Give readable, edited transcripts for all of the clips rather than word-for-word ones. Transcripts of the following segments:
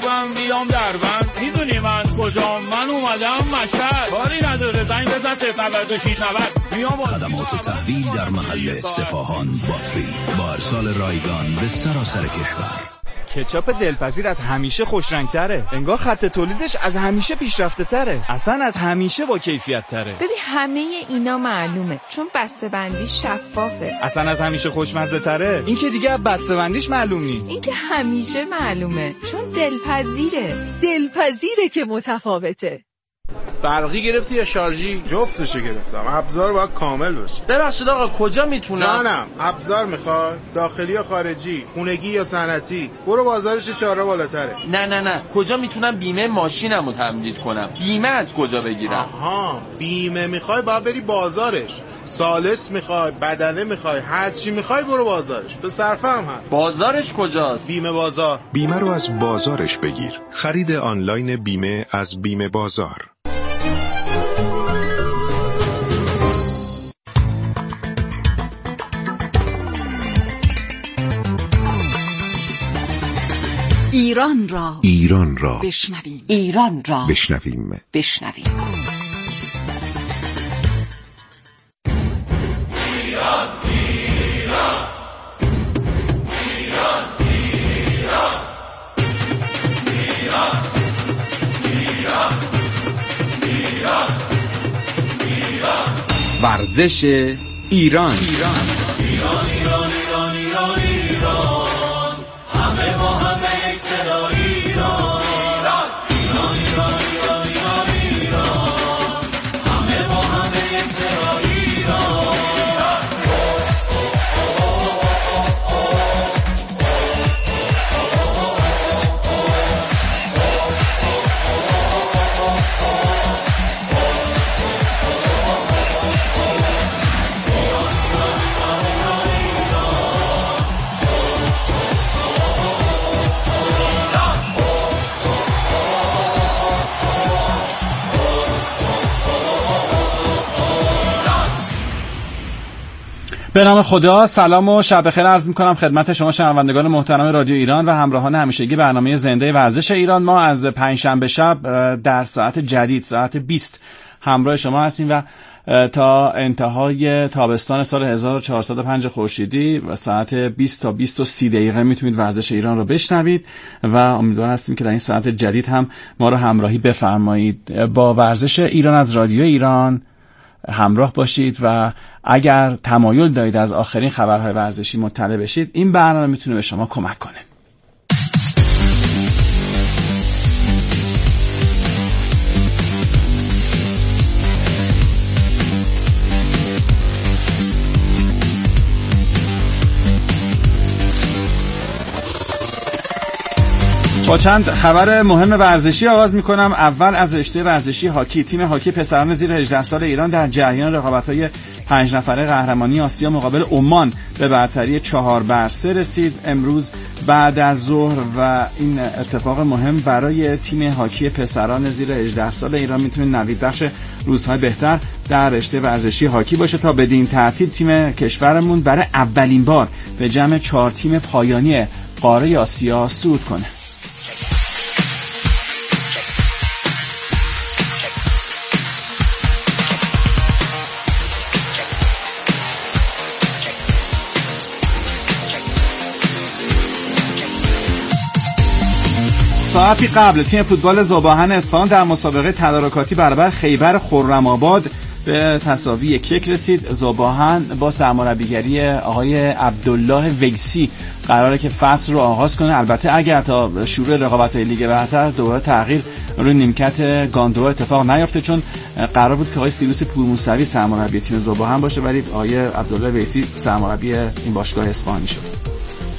بروم بیام دربند، میدونی من کجام؟ من اومدم مشهد. کاری نداره زنگ بزن 09690 میام. خدمات تحویل در محل سپاهان باتری با ارسال رایگان به سراسر کشور. کچاپ دلپذیر از همیشه خوشرنگ‌تره. انگار خط تولیدش از همیشه پیشرفته تره. اصلا از همیشه با کیفیت تره. ببین همه اینا معلومه چون بسته‌بندی شفافه. اصلا از همیشه خوشمزه تره. این که دیگه بسته‌بندیش معلوم نیست. این که همیشه معلومه چون دلپذیره. دلپذیره که متفاوته. برقی گرفتی یا شارژی؟ جفتشو گرفتم. ابزار باید کامل باشه. ببخشید آقا کجا میتونم؟ جانم ابزار میخوای؟ داخلی یا خارجی؟ خونگی یا صنعتی؟ برو بازارش 4 بالاتره. نه کجا میتونم بیمه ماشینمو تمدید کنم؟ بیمه از کجا بگیرم؟ آها بیمه میخوای باید بری بازارش. سالس میخوای، بدنه میخوای، هر چی میخوای برو بازارش. به صرفه هم هست. بازارش کجاست؟ بیمه بازار. بیمه رو از بازارش بگیر. خرید آنلاین بیمه از بیمه بازار. ایران را بشنویم. ایران را بشنویم. ورزش ایران. همه با همه یک صدا ایران. همه با همه یک صدا ایران. به نام خدا، سلام و شب بخیر عرض می‌کنم خدمت شما شنوندگان محترم رادیو ایران و همراهان همیشگی برنامه زنده ورزش ایران. ما از پنجشنبه شب در ساعت جدید ساعت 20 همراه شما هستیم و تا انتهای تابستان سال 1405 خورشیدی و ساعت 20 تا 20 و 30 دقیقه میتونید ورزش ایران رو بشنوید و امیدوار هستیم که در این ساعت جدید هم ما رو همراهی بفرمایید. با ورزش ایران از رادیو ایران همراه باشید و اگر تمایل دارید از آخرین خبرهای ورزشی مطلع بشید، این برنامه میتونه به شما کمک کنه. با چند خبر مهم ورزشی آغاز میکنم. اول از رشته ورزشی هاکی. تیم هاکی پسران زیر 18 سال ایران در جریان رقابت‌های 5 نفره قهرمانی آسیا مقابل عمان به برتری 4-3 رسید امروز بعد از ظهر و این اتفاق مهم برای تیم هاکی پسران زیر 18 سال ایران میتونه نویدبخش روزهای بهتر در رشته ورزشی هاکی باشه تا بدین ترتیب تیم کشورمون برای اولین بار به جمع 4 تیم پایانی قاره آسیا صعود کنه. ساعتی قبل تیم فوتبال ذوباهن اصفهان در مسابقه تدارکاتی برابر خیبر خرم‌آباد به تساوی 1-1 رسید. ذوباهن با سرمربیگری آقای عبدالله ویسی قراره که فصل رو آغاز کنه. البته اگر تا شروع رقابت‌های لیگ برتر دوباره تغییر روی نیمکت گاندو اتفاق نیفته، چون قرار بود که آقای سیروس پورموسوی سرمربی تیم ذوباهن باشه ولی آقای عبدالله ویسی سرمربی این باشگاه اصفهانی شد.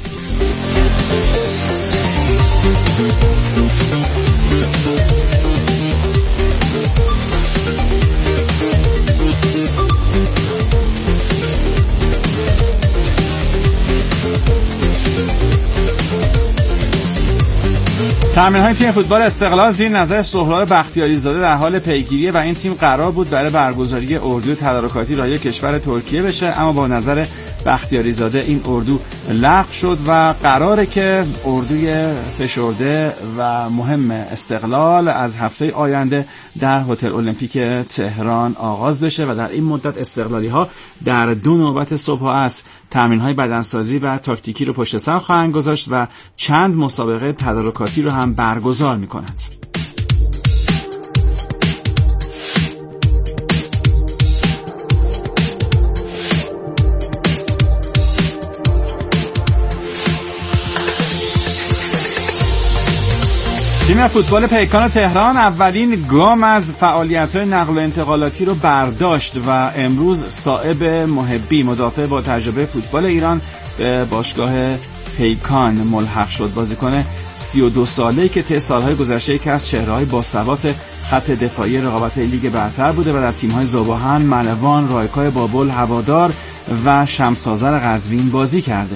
تمرین‌های تیم فوتبال استقلال زیر نظر سهراب بختیاری زاده در حال پیگیری و این تیم قرار بود برای برگزاری اردو تدارکاتی راهی کشور ترکیه بشه، اما با نظر بختیاری زاده این اردو لغو شد و قراره که اردوی فشرده و مهم استقلال از هفته آینده در هتل المپیک تهران آغاز بشه و در این مدت استقلالی‌ها در 2 نوبت صبح و عصر تمرین‌های بدنسازی و تاکتیکی رو پشت سر خواهند گذاشت و چند مسابقه تدارکاتی رو هم برگزار می‌کنند. تیم فوتبال پیکان تهران اولین گام از فعالیت‌های نقل و انتقالاتی رو برداشت و امروز صائب محبی مدافع با تجربه فوتبال ایران به باشگاه پیکان ملحق شد. بازیکن 32 ساله‌ای که طی سال‌های گذشته یکی از چهره‌های باثبات خط دفاعی رقابت لیگ برتر بوده و در تیم‌های ذوب‌آهن، ملوان، رایکای بابل، هوادار و شمس‌آذر قزوین بازی کرده.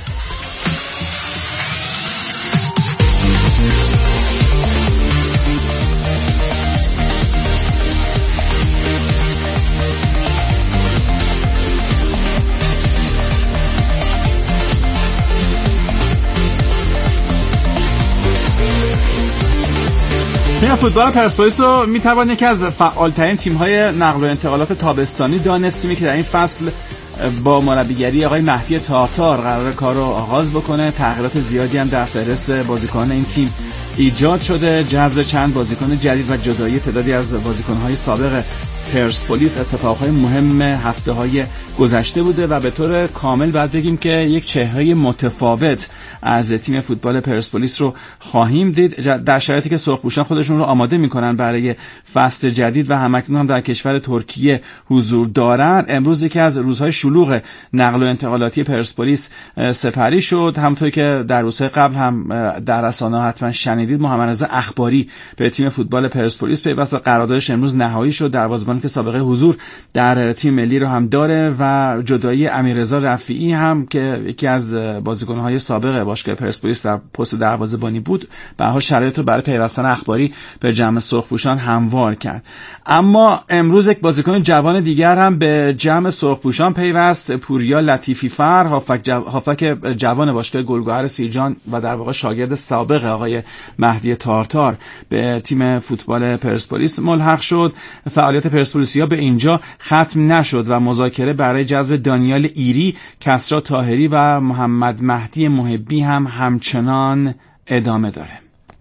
تیم فوتبال پرسپولیس رو میتوان یکی از فعالترین تیم‌های نقل و انتقالات تابستانی دانستیم که در این فصل با مربیگری آقای مهدی طاطار قرار کار رو آغاز بکنه. تغییرات زیادی هم در فهرست بازیکنان این تیم ایجاد شده، جذب چند بازیکن جدید و جدایی تعدادی از بازیکن‌های سابق پرسپولیس اتفاقهای مهم هفته‌های گذشته بوده و به طور کامل باید بگیم که یک چهره متفاوت از تیم فوتبال پرسپولیس رو خواهیم دید در شرایطی که سرخپوشان خودشون رو آماده میکنن برای فصل جدید و همکنون هم در کشور ترکیه حضور دارن. امروز یکی از روزهای شلوغ نقل و انتقالاتی پرسپولیس سپری شد. همونطوری که در روزهای قبل هم در رسانه‌ها حتما شنیدید، محمد رضا اخباری به تیم فوتبال پرسپولیس پیوست و قراردادش امروز نهایی شد. دروازه‌بان که سابقه حضور در تیم ملی رو هم داره و جدایی امیررضا رفیعی هم که یکی از بازیکن‌های سابق باشگاه پرسپولیس در پست دروازه‌بانی بود، به هر حال شرایط رو برای پیوستن اخباری به جمع سرخپوشان هموار کرد. اما امروز یک بازیکن جوان دیگر هم به جمع سرخپوشان پیوست، پوریا لطیفی فر، هافک جوان باشگاه گلگهر سیرجان و در واقع شاگرد سابق آقای مهدی طاطار به تیم فوتبال پرسپولیس ملحق شد. فعالیت پرسپولیسیا به اینجا ختم نشد و مذاکره برای جذب دانیال ایری، کسرا طاهری و محمد مهدی محبی هم همچنان ادامه داره.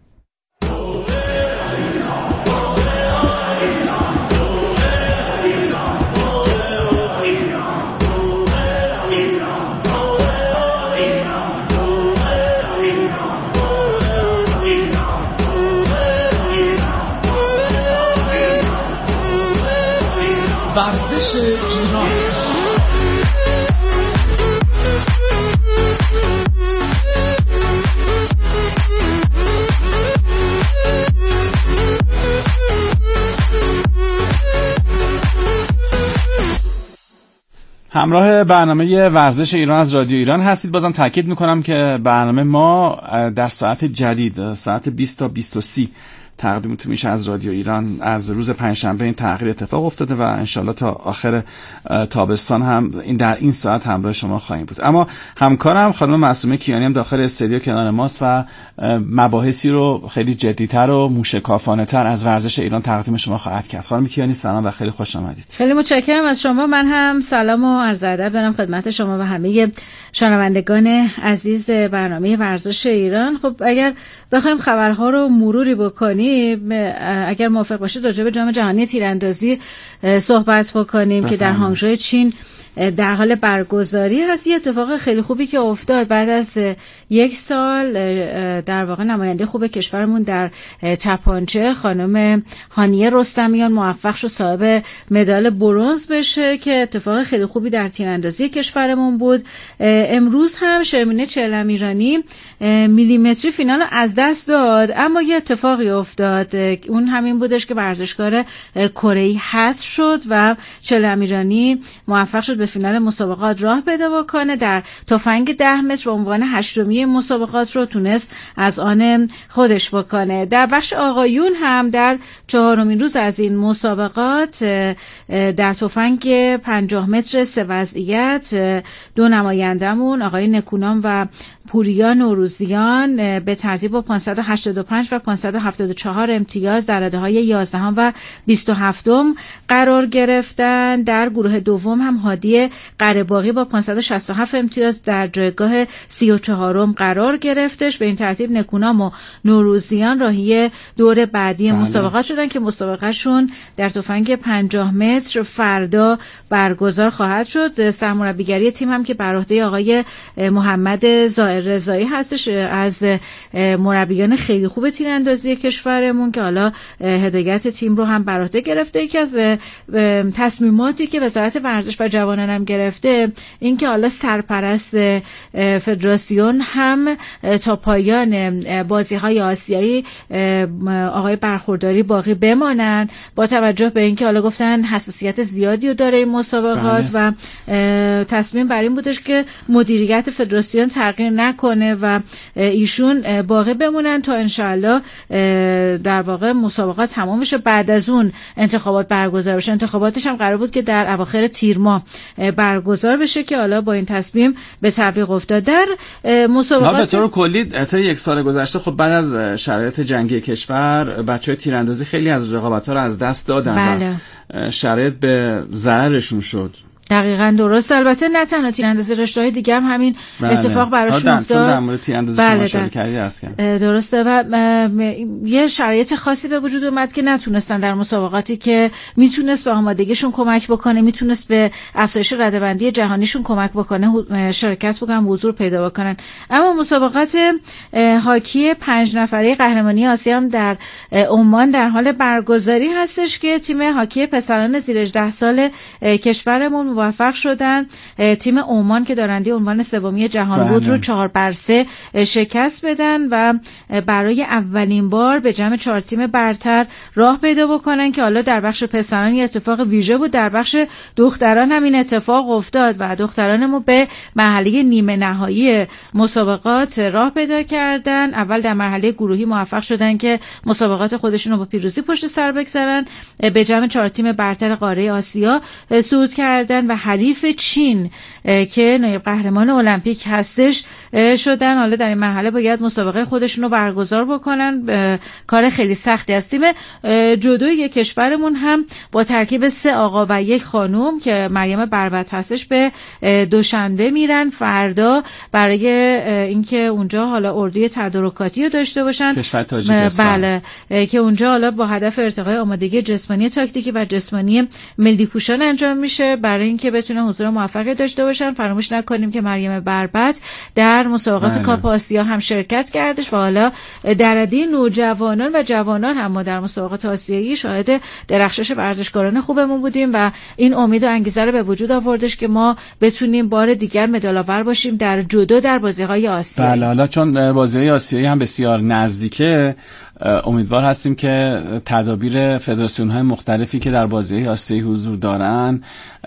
ورزش ایران. همراه برنامه ورزش ایران از رادیو ایران هستید. بازم تاکید میکنم که برنامه ما در ساعت جدید ساعت 20 تا 20:30 تقدیمتون میشه از رادیو ایران. از روز پنجشنبه این تغییر اتفاق افتاده و انشالله تا آخر تابستان هم در این ساعت همراه شما خواهیم بود. اما همکارم خانم معصومه کیانی هم داخل استودیو کنار ماست و مباحثی رو خیلی جدی‌تر و موشکافانه‌تر از ورزش ایران تقدیم شما خواهد کرد. خانم کیانی سلام و خیلی خوش آمدید. خیلی متشکرم از شما. من هم سلام و عرض ادب دارم خدمت شما و همه شنوندگان عزیز برنامه ورزش ایران. خب اگر بخوایم خبرها رو مروری بکنیم، اگر موافق باشید راجع به جام جهانی تیراندازی صحبت بکنیم که در هانگژو چین در حال برگزاری هست. یه اتفاق خیلی خوبی که افتاد بعد از 1 سال، در واقع نماینده خوب کشورمون در تپانچه خانم هانیه رستمیان موفق شد صاحب مدال برنز بشه که اتفاق خیلی خوبی در تیراندازی کشورمون بود. امروز هم شرمینه چهلمیرانی میلیمتری فینال از دست داد، اما یه اتفاقی افتاد، اون همین بودش که ورزشکار کره‌ای حذف شد و چهلمیرانی موفق شد به فینال مسابقات راه پیدا بکنه. در تفنگ 10 متر به عنوان 8می مسابقات رو تونست از آن خودش بکنه. در بخش آقایون هم در 4مین روز از این مسابقات در تفنگ 50 متر 3 وضعیت 2 نمایندمون آقای نکونام و پوریا نوروزیان به ترتیب با 585 و 574 امتیاز در رده‌های 11 و 27 قرار گرفتن. در گروه دوم هم هادی قره‌باغی با 567 امتیاز در جایگاه 34 قرار گرفتش. به این ترتیب نکونام و نوروزیان راهی دور بعدی مسابقات شدن که مسابقهشون در تفنگ 50 متر فردا برگزار خواهد شد. سرمربیگری تیم هم که بر عهده آقای محمد ظاهر رضایی هستش، از مربیان خیلی خوب تیراندازی کشورمون که حالا هدایت تیم رو هم بر عهده گرفته. یکی از تصمیماتی که وزارت ورزش و جوانان هم گرفته این که حالا سرپرست فدراسیون هم تا پایان بازی‌های آسیایی آقای برخورداری باقی بمانن، با توجه به اینکه حالا گفتن حساسیت زیادی رو داره این مسابقات و تصمیم بر این بودش که مدیریت فدراسیون تغییر نکنه و ایشون باقی بمونن تا انشالله در واقع مسابقات تمام بشه. بعد از اون انتخابات برگزار بشه. انتخاباتش هم قرار بود که در اواخر تیر ماه برگزار بشه که حالا با این تصمیم به تعویق افتاد. در مسابقات به طور کلی تا یک سال گذشته خب بعد از شرایط جنگی کشور بچهای تیراندازی خیلی از رقابت‌ها رو از دست دادن و شرایط به ضررشون شد. دقیقاً درست. البته نه تنها تیراندازی، رشته‌های دیگه هم همین اتفاق براشون افتاد. در مورد تیراندازی شما اشاره کردی عرض کردم. درسته و یه شرایط خاصی به وجود اومد که نتونستن در مسابقاتی که میتونست به آمادگیشون کمک بکنه، میتونست به افزایش رده‌بندی جهانیشون کمک بکنه، شرکت بکنن، حضور پیدا بکنن. اما مسابقات هاکی 5 نفره قهرمانی آسیا هم در عمان در حال برگزاری هستش که تیم هاکی پسران زیر 18 سال کشورمون موفق شدن تیم عمان که دارنده عنوان سومی جهان بود رو 4-3 شکست بدن و برای اولین بار به جمع 4 تیم برتر راه پیدا بکنن که حالا در بخش پسران یه اتفاق ویژه بود. در بخش دختران هم این اتفاق افتاد و دخترانمون به مرحله نیمه نهایی مسابقات راه پیدا کردن. اول در مرحله گروهی موفق شدن که مسابقات خودشون رو با پیروزی پشت سر بگذارن، به جمع 4 تیم برتر قاره آسیا صعود کردن و حریف چین که نایب قهرمان المپیک هستش شدن. حالا در این مرحله باید مسابقه خودشون رو برگزار بکنن. کار خیلی سختی است. تیم جودوی کشورمون هم با ترکیب 3 آقا و 1 خانم که مریم بربط هستش به دوشنبه میرن فردا برای اینکه اونجا حالا اردوی تدارکاتی رو داشته باشن. کشور تاجیکستان. بله، که اونجا حالا با هدف ارتقای آمادگی جسمانی، تاکتیکی و جسمانی ملی پوشان انجام میشه برای اینکه بتونن حضور موفقی داشته باشن. فراموش نکنیم که مریم بربط در مسابقات کاپ آسیا هم شرکت کردش و حالا در رده نوجوانان و جوانان هم ما در مسابقات آسیایی شاهد درخشش ورزشکاران خوبمون بودیم و این امید و انگیزه رو به وجود آوردش که ما بتونیم بار دیگر مدال‌آور باشیم در جودو در بازی‌های آسیایی. بله، حالا چون بازی‌های آسیایی هم بسیار نزدیکه امیدوار هستیم که تدابیر فدراسیون‌های مختلفی که در بازی‌های آسیایی حضور دارن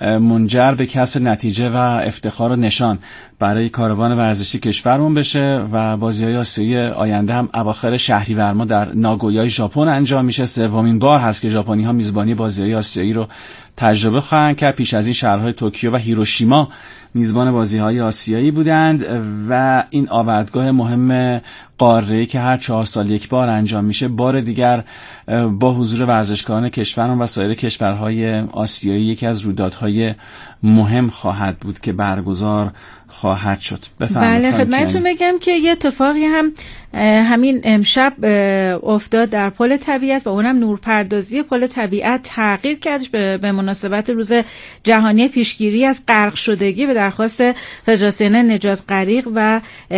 منجر به کسب نتیجه و افتخار و نشان برای کاروان ورزشی کشورمون بشه و بازی‌های آسیایی آینده هم اواخر شهریور ما در ناگویای ژاپن انجام میشه. 3مین بار هست که ژاپنی‌ها میزبانی بازی‌های آسیایی رو تجربه خواهند کرد. پیش از این شهرهای توکیو و هیروشیما میزبان بازی‌های آسیایی بودند و این آوردگاه مهم قاره‌ای که هر 4 سال یک بار انجام میشه بار دیگر با حضور ورزشکاران کشورمون و سایر کشورهای آسیایی یکی از رویدادهای مهم خواهد بود که برگزار خواهد شد. بله، خدمتتون بگم که یه اتفاقی هم همین امشب افتاد در پل طبیعت و اونم نورپردازی پل طبیعت تغییر کردش به مناسبت روز جهانی پیشگیری از غرق شدگی به درخواست فدراسیون نجات غریق و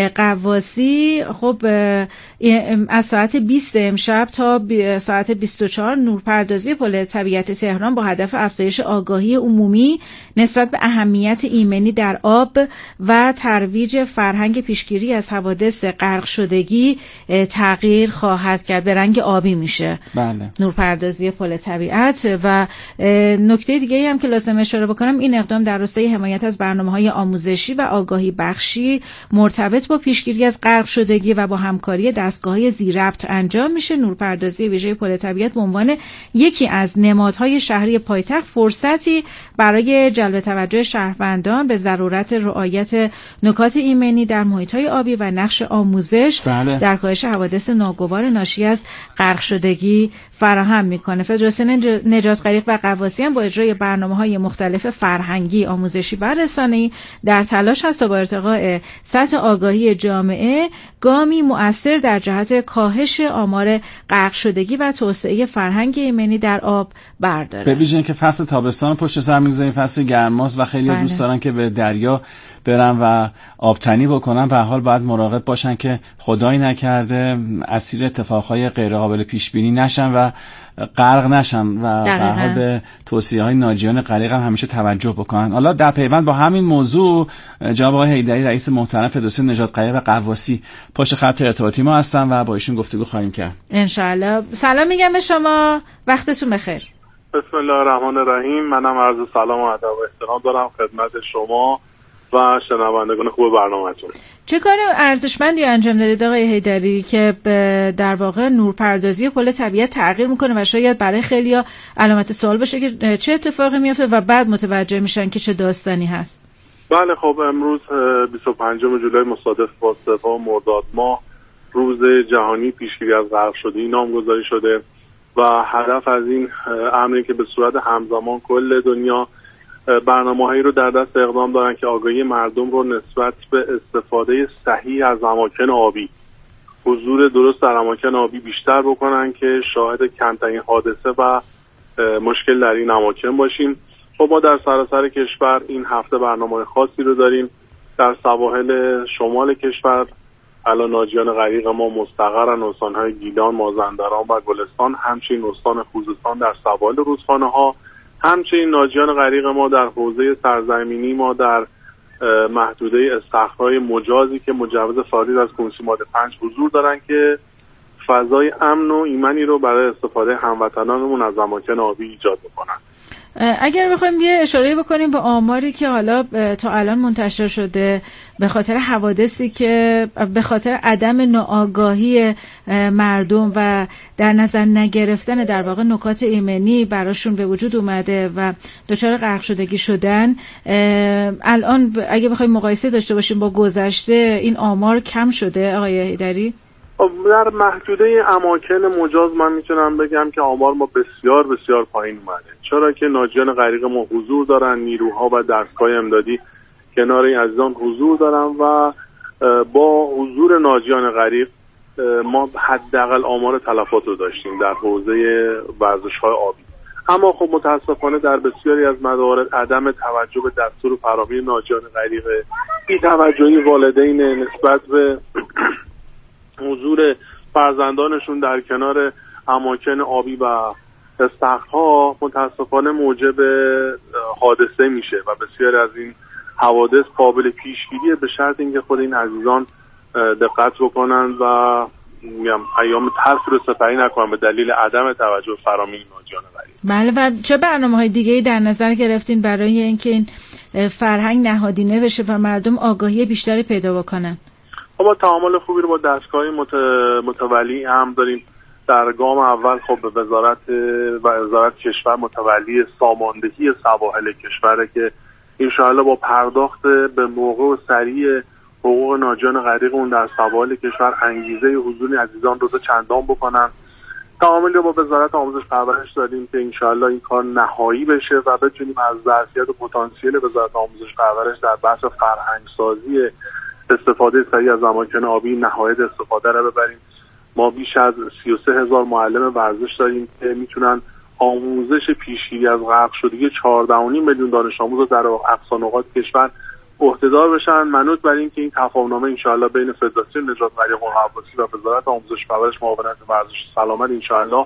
غواصی. خب از ساعت 20 امشب تا ساعت 24 نورپردازی پل طبیعت تهران با هدف افزایش آگاهی عمومی نسبت به اهمیت ایمنی در آب و ترویج فرهنگ پیشگیری از حوادث غرق شدگی آگاهی تغییر خواهد کرد، به رنگ آبی میشه. بله. نورپردازی پل طبیعت. و نکته دیگه هم که لازم اشاره بکنم، این اقدام در راستای حمایت از برنامه‌های آموزشی و آگاهی بخشی مرتبط با پیشگیری از غرق شدگی و با همکاری دستگاه‌های ذی‌ربط انجام میشه. نورپردازی ویژه پل طبیعت به عنوان یکی از نمادهای شهری پایتخت فرصتی برای جلب توجه شهروندان به ضرورت رعایت نکات ایمنی در محیط‌های آبی و نقش آموزش در کاهش حوادث ناگوار ناشی از غرق شدگی فراهم میکنه. فدراسیون نجات غریق و غواصی هم با اجرای برنامه‌های مختلف فرهنگی، آموزشی و رسانه‌ای در تلاش هست تا با ارتقاء سطح آگاهی جامعه گامی مؤثر در جهت کاهش آمار غرق شدگی و توسعه فرهنگ ایمنی در آب برداره. به ویژه اینکه فصل تابستان پشت سر می‌گذاریم، فصل گرماست و خیلی دوست دارن که به دریا برن و آبتنی بکنن. به هر حال باید مراقب باشن که خدایی نکرده اسیر اتفاقهای غیر قابل پیش بینی نشن و غرق نشن و به هر حال به توصیه‌های ناجیان غریق هم همیشه توجه بکنن. حالا در پیوند با همین موضوع جناب آقای حیدری رئیس محترم فدراسیون نجات غریق و غواصی پشت خط ارتباطی ما هستن و با ایشون گفتگو خواهیم کرد. ان شاءالله. سلام میگم به شما، وقتتون بخیر. بسم الله الرحمن الرحیم. منم عرض سلام و ادب و احترام دارم خدمت شما و شنوندگان خوب برنامه‌تون. چه کار ارزشمندی انجام دادید آقای حیدری که در واقع نورپردازی پل طبیعت تغییر میکنه و شاید برای خیلیا علامت سوال باشه که چه اتفاقی میفته و بعد متوجه میشن که چه داستانی هست. بله خب امروز 25 جولای مصادف با 3 مرداد ماه روز جهانی پیشگیری از غرق شدگی نامگذاری شده و هدف از این امری که به صورت همزمان کل دنیا برنامه‌هایی رو در دست اقدام دارن که آگاهی مردم رو نسبت به استفاده صحیح از اماکن آبی، حضور درست در اماکن آبی بیشتر بکنن که شاهد کمترین حادثه و مشکل در این اماکن باشیم. خب ما در سراسر کشور این هفته برنامه‌های خاصی رو داریم. در سواحل شمال کشور الان ناجیان غریق ما مستقرن، استان‌های گیلان، مازندران و گلستان، همچنین استان خوزستان در سواحل رودخانه‌ها، همچنین ناجیان غریق ما در حوزه سرزمینی ما در محدوده استخرهای مجازی که مجوز صادر از کمیسیون ماده 5 حضور دارن که فضای امن و ایمنی رو برای استفاده هموطنانمون از اماکن آبی ایجاد بکنن. اگر بخوایم یه اشاره بکنیم به آماری که حالا تا الان منتشر شده به خاطر حوادثی که به خاطر عدم ناآگاهی مردم و در نظر نگرفتن در واقع نکات ایمنی براشون به وجود اومده و دچار غرق شدگی شدن، الان اگه بخوایم مقایسه داشته باشیم با گذشته این آمار کم شده آقای حیدری؟ در محدوده اماکن مجاز من میتونم بگم که آمار ما بسیار بسیار پایین اومده، چرا که ناجیان غریق ما حضور دارن، نیروها و دستگاه امدادی کنار این عزیزان حضور دارن و با حضور ناجیان غریق ما حداقل آمار تلفات رو داشتیم در حوزه ورزش‌های آبی. اما خب متاسفانه در بسیاری از موارد عدم توجه به دستور فراخی ناجیان غریق، بی‌توجهی والدین نسبت به حضور فرزندانشون در کنار اماکن آبی و استخرها متاسفانه موجب حادثه میشه و بسیاری از این حوادث قابل پیشگیریه به شرط اینکه خود این عزیزان دقت بکنن و ایام تلخ رو سپری نکنن به دلیل عدم توجه فراوان ناجیان غریق. بله. و چه برنامه‌های دیگه‌ای در نظر گرفتین برای اینکه این فرهنگ نهادینه بشه و مردم آگاهی بیشتری پیدا بکنن؟ ما تعامل خوبی رو با دستگاه متولی هم داریم. در گام اول خب به وزارت کشور متولی ساماندهی سواحل کشوره که انشاءالله با پرداخت به موقع و سریع حقوق ناجیان غریق اون در سواحل کشور انگیزه حضور عزیزان رو چندان بکنن. تعاملی رو با وزارت آموزش پرورش داریم که انشاءالله این کار نهایی بشه و بتونیم از ظرفیت و پتانسیل وزارت آموزش پرورش در بحث فرهنگ سازی استفاده صحیح از اماکن آبی نهایت استفاده را ببریم. ما بیش از 33,000 معلم ورزش داریم که میتونن آموزش پیشگیری از غرق شدگی 14.5 میلیون دانش آموز رو در اقصا نقاط کشور عهده‌دار بشن، منوط بر این که این تفاهم‌نامه انشاءالله بین فدراسیون نجات غریق و غواصی و وزارت آموزش پرورش معاونت ورزش سلامت انشاءالله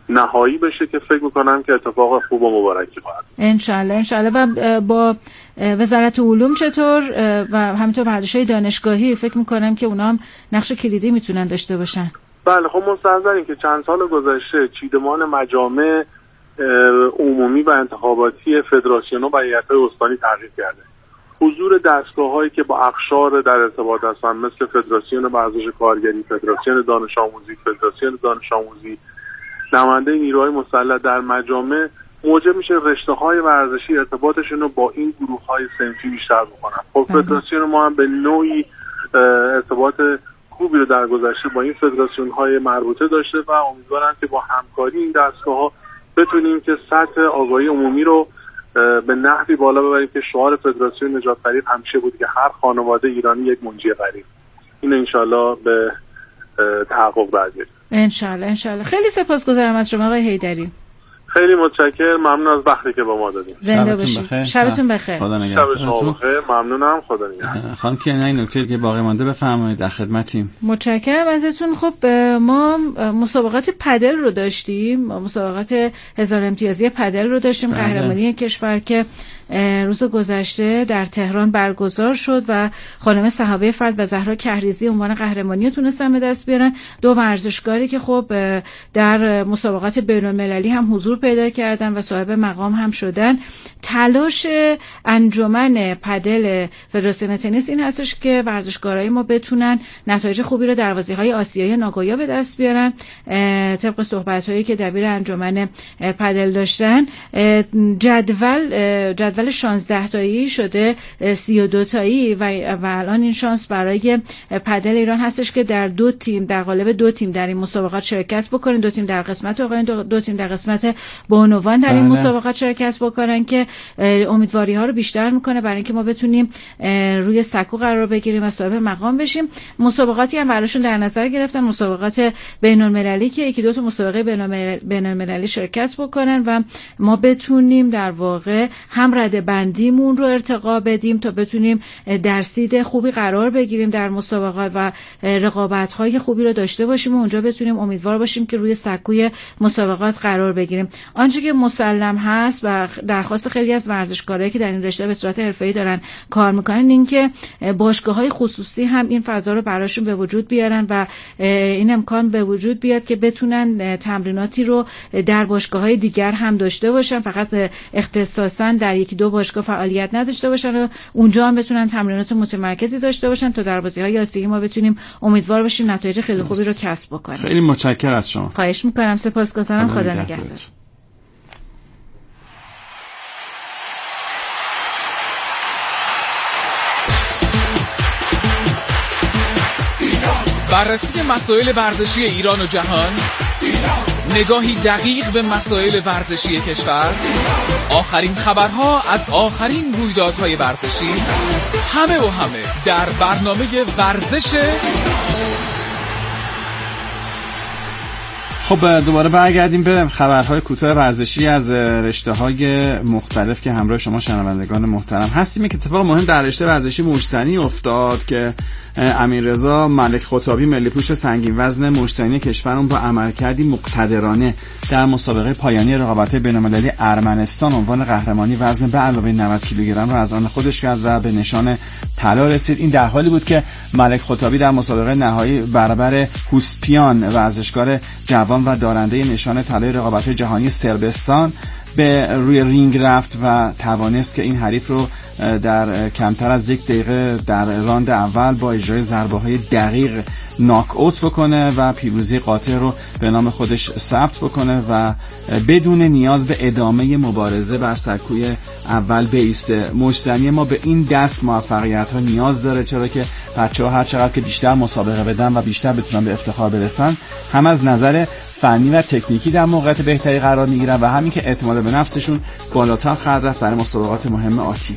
نهایی بشه که فکر میکنم که اتفاق خوب و مبارکی خواهد. انشالله. و با وزارت علوم چطور و همینطور ورزش‌های دانشگاهی فکر میکنم که اونا هم نقش کلیدی میتونن داشته باشن. بله خب مستحضریم که چند سال گذشته چیدمان مجامع عمومی و انتخاباتی فدراسیون و هیئت‌های استانی تغییر کرده. حضور دستگاه‌هایی که با اقشار در ارتباط هستند مثل فدراسیون ورزش کارگری، فدراسیون دانش آموزی، فدراسیون دانش آموزی، نماینده نیروهای مسلح در مجامع موجب میشه رشته‌های ورزشی ارتباطشون رو با این گروه‌های صنفی بیشتر بکنن. خب فدراسیون ما هم به نوعی ارتباط خوبی رو در گذشته با این فدراسیون‌های مربوطه داشته و امیدوارم که با همکاری این دستگاه‌ها بتونیم که سطح آگاهی عمومی رو به نحوی بالا ببریم که شعار فدراسیون نجات غریب همیشه بود که هر خانواده ایرانی یک منجی غریب. این انشالله به تحقق برسه. انشالله. خیلی سپاسگزارم از شما آقای حیدری. خیلی متشکرم، ممنون از وقتی که با ما دادید. زنده باشید. شبتون بخیر. خدا نگهدارتون. ممنونم. خدا نگهدار. خانم کیانی این نکته که باقی مانده بفرمایید، در خدمتیم. متشکرم ازتون. خب ما مسابقات پدل رو داشتیم، مسابقات 1000 امتیازی پدل رو داشتیم، قهرمانی کشور که روز گذشته در تهران برگزار شد و خانم صحابه فرد و زهرا کهریزی عنوان قهرمانی تونستن به دست بیارن. دو ورزشکاری که خب در مسابقات بین‌المللی هم حضور پیدا کردن و صاحب مقام هم شدن. تلاش انجمن پدل فدراسیون تنیس این هستش که ورزشکارای ما بتونن نتایج خوبی رو در بازی‌های آسیایی ناگویا به دست بیارن. طبق صحبت‌هایی که دبیر انجمن پدل داشتن، جدول 16 تایی شده 32 تایی و الان این شانس برای پدل ایران هستش که در در قالب دو تیم در این مسابقات شرکت بکنن. دو تیم در قسمت آقایان، دو تیم در قسمت بانوان در این مسابقات شرکت بکنن که امیدواری ها رو بیشتر میکنه برای اینکه ما بتونیم روی سکو قرار بگیریم و صاحب مقام بشیم. مسابقاتی هم براشون در نظر گرفتن، مسابقات بین‌المللی که یکی دو تا مسابقه بین‌المللی شرکت بکنن و ما بتونیم در واقع هم رده بندیمون رو ارتقا بدیم تا بتونیم در سید خوبی قرار بگیریم در مسابقات و رقابت‌های خوبی رو داشته باشیم و اونجا بتونیم امیدوار باشیم که روی سکوی مسابقات قرار بگیریم. آنچه که مسلم هست و درخواست خیلی از ورزشکارایی که در این رشته به صورت حرفه‌ای دارن کار میکنن این که باشگاه‌های خصوصی هم این فضا رو براشون به وجود بیارن و این امکان به وجود بیاد که بتونن تمریناتی رو در باشگاه‌های دیگر هم داشته باشن، فقط اختصاصاً در یکی دو باشگاه فعالیت نداشته باشن و اونجا هم بتونن تمرینات متمرکزی داشته باشن تا در بازی‌های آسیایی ما بتونیم امیدوار باشیم نتایج خیلی خوبی رو کسب بکنیم. خیلی متشکرم از شما. خواهش می‌کنم. سپاسگزارم. خدا نگهدار. بررسی مسائل ورزشی ایران و جهان، نگاهی دقیق به مسائل ورزشی کشور، آخرین خبرها از آخرین رویدادهای ورزشی، همه در برنامه ورزش. خب دوباره برگردیم به خبرهای کوتاه ورزشی از رشته‌های مختلف که همراه شما شنوندگان محترم هستیم. که اتفاق مهم در رشته ورزشی مشت‌زنی افتاد که امیررضا ملک خطابی ملی پوش سنگین وزن مشت‌زنی کشورمون با عملکردی مقتدرانه در مسابقه پایانی رقابت‌های بین‌المللی ارمنستان عنوان قهرمانی وزن به علاوه 90 کیلوگرم را از آن خودش کرد و به نشان طلا رسید. این در حالی بود که ملک خطابی در مسابقه نهایی برابر کوسپیان ورزشکار جوان و دارنده نشان طلای رقابت‌های جهانی صربستان به روی رینگ رفت و توانست که این حریف رو در کمتر از یک دقیقه در راند اول با اجرای ضربه‌های دقیق ناک اوت بکنه و پیروزی قاطع رو به نام خودش ثبت بکنه و بدون نیاز به ادامه مبارزه بر سکوی اول بایسته. مشت‌زنی ما به این دست موفقیت‌ها نیاز داره، چرا که بچه‌ها هر چقدر که بیشتر مسابقه بدن و بیشتر بتونن به افتخار برسن، هم از نظر فنی و تکنیکی در موقعیت بهتری قرار میگیرن و همین که اعتماد به نفسشون بالاتر خواهد رفت برای مسابقات مهم آتی.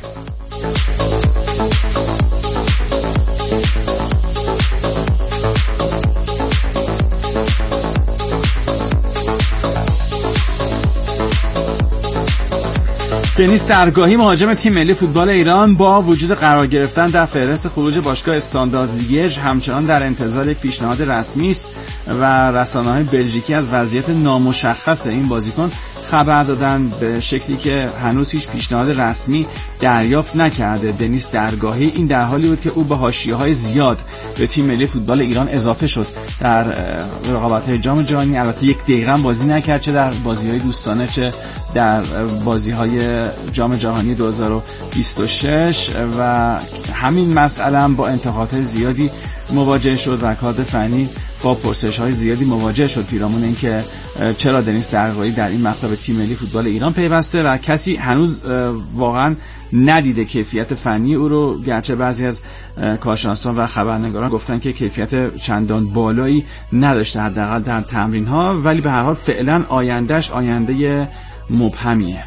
دنیس درگاهی مهاجم تیم ملی فوتبال ایران با وجود قرار گرفتن در فهرست خروج باشگاه استاندارد لیژ همچنان در انتظار یک پیشنهاد رسمی است و رسانه‌های بلژیکی از وضعیت نامشخص این بازیکن خبر دادن به شکلی که هنوز هیچ پیشنهاد رسمی دریافت نکرده. دنیس درگاهی این در حالی بود که او به حاشیه‌های زیاد به تیم ملی فوتبال ایران اضافه شد در رقابت‌های جام جهانی. البته یک دقیقه بازی نکرد، چه در بازی‌های دوستانه چه در بازی‌های جام جهانی 2026 و همین مسئله هم با انتقادات زیادی مواجه شد و کادر فنی با پرسش‌های زیادی مواجه شد پیرامون اینکه چرا دنیس درگاهی در این مقطع به تیم ملی فوتبال ایران پیوسته و کسی هنوز واقعا ندیده کیفیت فنی او رو، گرچه بعضی از کارشناسان و خبرنگاران گفتن که کیفیت چندان بالایی نداشته حداقل در تمرین‌ها، ولی به هر حال فعلا آیندهش آینده مبهمیه.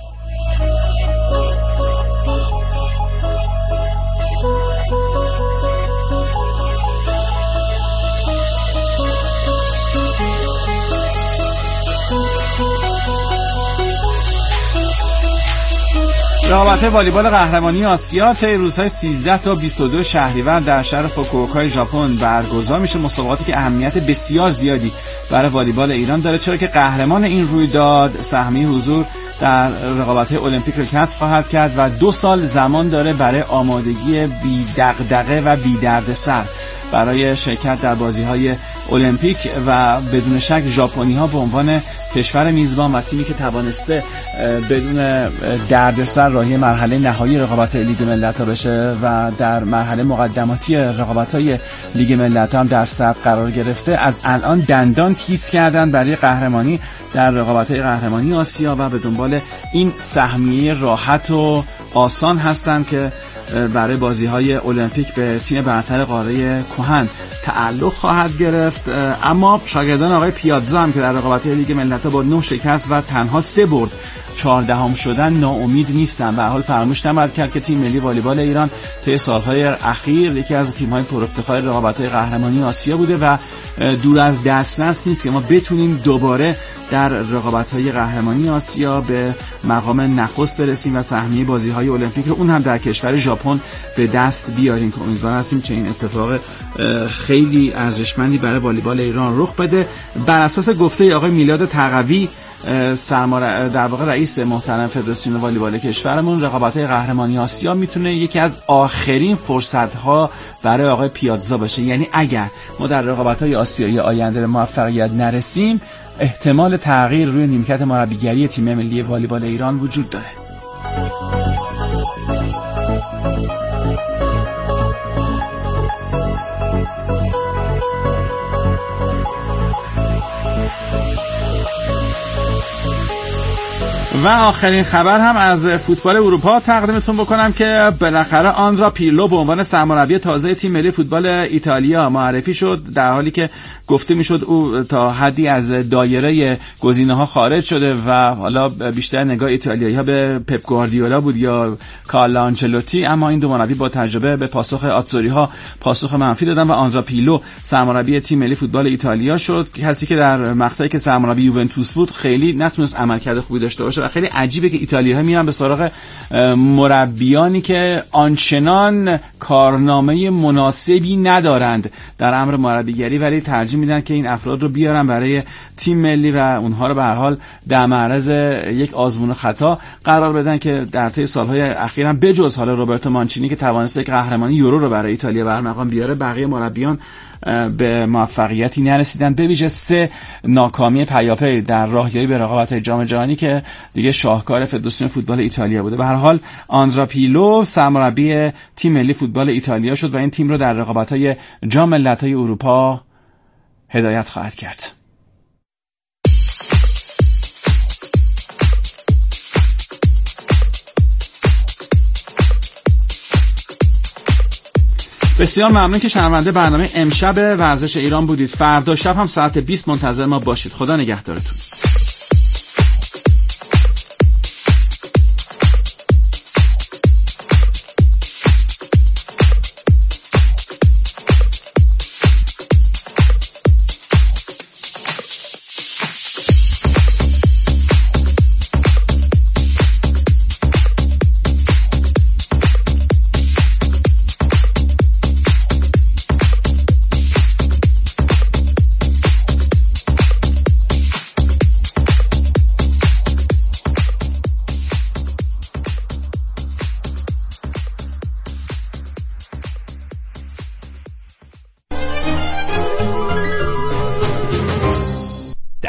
رقابت‌های والیبال قهرمانی آسیا طی روزهای 13 تا 22 شهریور در شهر فوکووکا ژاپن برگزار میشه. مسابقاتی که اهمیت بسیار زیادی برای والیبال ایران داره، چرا که قهرمان این رویداد سهمیه حضور در رقابت‌های المپیک رو کسب خواهد کرد و 2 سال زمان داره برای آمادگی بی دغدغه و بی دردسر برای شرکت در بازی‌های المپیک و بدون شک ژاپنی‌ها به عنوان کشور میزبان و تیمی که توانسته بدون دردسر راهی مرحله نهایی رقابت‌های لیگ ملت‌ها بشه و در مرحله مقدماتی رقابت‌های لیگ ملت‌ها هم در صدر قرار گرفته، از الان دندان تیز کردن برای قهرمانی در رقابت‌های قهرمانی آسیا و به دنبال این سهمیه راحت و آسان هستند که برای بازی‌های المپیک به تیم برتر قاره کهن تعلق خواهد گرفت. اما شاگردان آقای پیازا هم که در رقابت‌های لیگ ملت‌ها با 9 شکست و تنها 3 برد 14ام شدن ناامید نیستن. به هر حال فراموش نباید کرد که تیم ملی والیبال ایران طی سال‌های اخیر یکی از تیم‌های پرافتخار رقابت‌های قهرمانی آسیا بوده و دور از دسترس نیست که ما بتونیم دوباره در رقابت‌های قهرمانی آسیا به مقام نخست برسیم و سهمیه بازی‌های المپیک رو اون هم در کشور ژاپن به دست بیاریم. امیدوار هستیم چه این اتفاق خیلی ارزشمندی برای والیبال ایران رخ بده. بر اساس گفته آقای میلاد تقوی در واقع رئیس محترم فدراسیون والیبال کشورمون، رقابت‌های قهرمانی آسیا میتونه یکی از آخرین فرصت‌ها برای آقای پیازا باشه. یعنی اگر ما در رقابت‌های آسیایی آینده به موفقیت نرسیم، احتمال تغییر روی نیمکت مربیگری تیم ملی والیبال ایران وجود داره. و آخرین خبر هم از فوتبال اروپا تقدیمتون بکنم که بالاخره آندرا پیرلو به عنوان سرمربی تازه تیم ملی فوتبال ایتالیا معرفی شد، در حالی که گفته میشد او تا حدی از دایره گزینه‌ها خارج شده و حالا بیشتر نگاه ایتالیایی‌ها به پپ گواردیولا بود یا کارلو آنچلوتی، اما این دو مربی با تجربه به پاسخ آتزوری‌ها پاسخ منفی دادن و آندرا پیرلو سرمربی تیم ملی فوتبال ایتالیا شد. کسی که در مقطعی که سرمربی یوونتوس بود خیلی نتونست عملکرد خوبی داشته باشه و خیلی عجیبه که ایتالیایی‌ها میرن به سراغ مربیانی که آنچنان کارنامه مناسبی ندارند در امر مربیگری، ولی ترجیح میدن که این افراد رو بیارن برای تیم ملی و اونها رو به هر حال در معرض یک آزمون و خطا قرار بدن که در طی سالهای اخیر هم بجز حالا روبرتو مانچینی که توانسته یک قهرمانی یورو رو برای ایتالیا برمقام بیاره، بقیه مربیان به موفقیتی نرسیدن، به ویژه 3 ناکامی پیاپی در راهیابی به رقابت‌های جام جهانی که دیگه شاهکار فدراسیون فوتبال ایتالیا بوده. به هر حال آندرا پیرلو سرمربی تیم ملی فوتبال ایتالیا شد و این تیم رو در رقابت‌های جام ملت‌های اروپا هدایت خواهد کرد. بسیار ممنون که شنونده برنامه امشب ورزش ایران بودید. فردا شب هم ساعت 20 منتظر ما باشید. خدا نگهدارتون.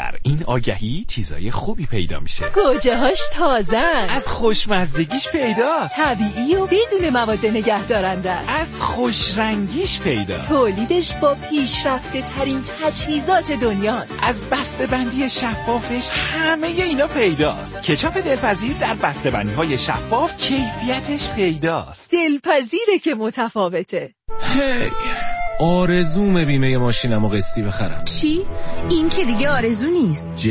در این آگهی چیزای خوبی پیدا میشه. گوجه هاش تازن، از خوشمزدگیش پیداست، طبیعی و بدون مواد نگهدارنده، از خوشرنگیش پیداست، تولیدش با پیشرفته ترین تجهیزات دنیاست، از بسته‌بندی شفافش همه اینا پیداست. کچاپ دلپذیر در بسته‌بندی های شفاف کیفیتش پیداست. دلپذیره که متفاوته. هی آرزوم بیمه ماشینمو قسطی بخرم. چی؟ این که دیگه آرزو نیست.